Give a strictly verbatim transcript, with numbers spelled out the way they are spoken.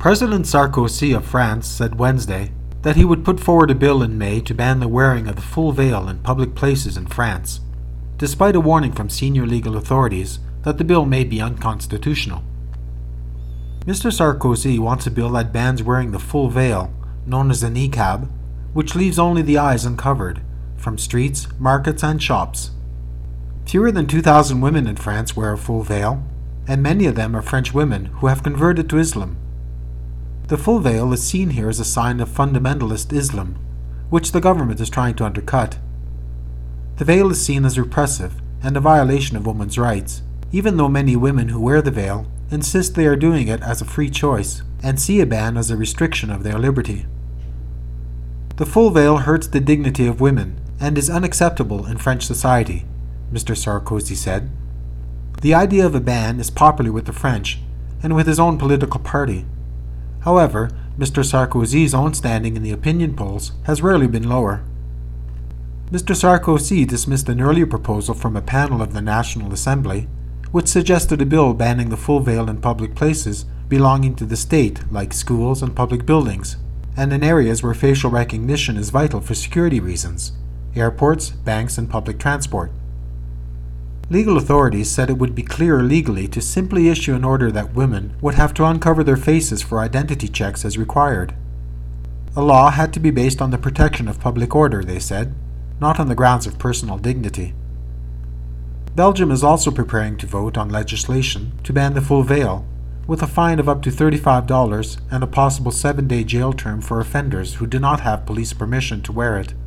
President Sarkozy of France said Wednesday that he would put forward a bill in May to ban the wearing of the full veil in public places in France, despite a warning from senior legal authorities that the bill may be unconstitutional. Mister Sarkozy wants a bill that bans wearing the full veil, known as a niqab, which leaves only the eyes uncovered, from streets, markets, and shops. Fewer than two thousand women in France wear a full veil, and many of them are French women who have converted to Islam. The full veil is seen here as a sign of fundamentalist Islam, which the government is trying to undercut. The veil is seen as repressive and a violation of women's rights, even though many women who wear the veil insist they are doing it as a free choice and see a ban as a restriction of their liberty. The full veil hurts the dignity of women and is unacceptable in French society, Mister Sarkozy said. The idea of a ban is popular with the French and with his own political party. However, Mister Sarkozy's own standing in the opinion polls has rarely been lower. Mister Sarkozy dismissed an earlier proposal from a panel of the National Assembly, which suggested a bill banning the full veil in public places belonging to the state, like schools and public buildings, and in areas where facial recognition is vital for security reasons, airports, banks, and public transport. Legal authorities said it would be clearer legally to simply issue an order that women would have to uncover their faces for identity checks as required. A law had to be based on the protection of public order, they said, not on the grounds of personal dignity. Belgium is also preparing to vote on legislation to ban the full veil, with a fine of up to thirty-five dollars and a possible seven-day jail term for offenders who do not have police permission to wear it.